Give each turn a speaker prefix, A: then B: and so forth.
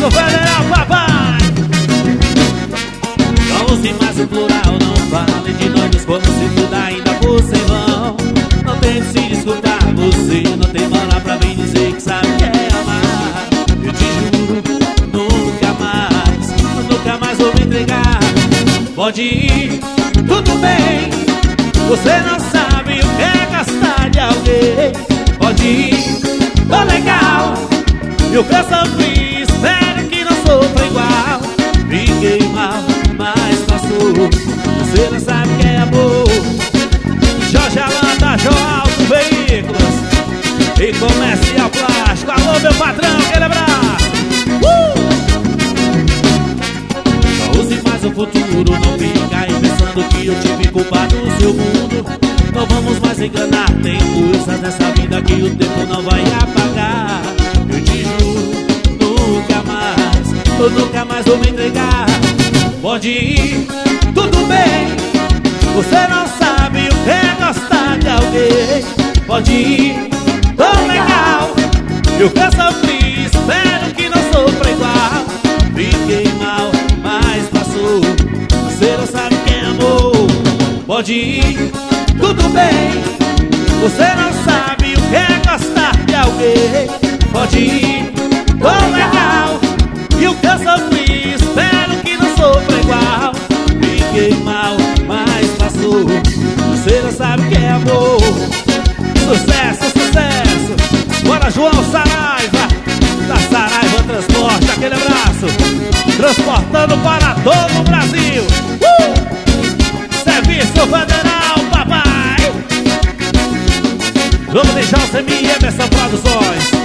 A: Serviço Federal, papai.
B: Não use mais o plural, não fale de nós como se tudo ainda fosse em vão. Não tente se desculpar, você não tem moral pra vir dizer que sabe que é amar. Eu te juro, nunca mais vou me entregar. Pode ir, tudo bem, você não sabe o que é gostar de alguém. Pode ir, tô legal, e o que eu sofri, espero que não sofra igual. Fiquei mal, mas passou, você não sabe o que é amor. Jorge Alan da Joalto Veículos e Comercial Plástico. Alô, meu patrão, aquele abraço. Não use mais o futuro, não fica aí pensando que eu tive culpa do seu mundo. Não vamos mais enganar, tem coisas nessa vida que o tempo não vai apagar. Eu te juro, eu nunca mais vou me entregar. Pode ir, tudo bem, você não sabe o que é gostar de alguém. Pode ir, tão legal, e o que eu sofri, espero que não sofra igual. Fiquei mal, mas passou, você não sabe o que é amor. Pode ir, tudo bem, você não sabe o que é gostar de alguém. Pode ir, tão legal, e o que eu sofri, espero que não sofra igual. Fiquei mal, mas passou, você não sabe o que é amor. Sucesso, sucesso. Bora, João Saraiva, da Saraiva Transporte, aquele abraço. Transportando para todo o Brasil. Serviço Federal, papai. Vamos deixar o Semi Emerson Produções.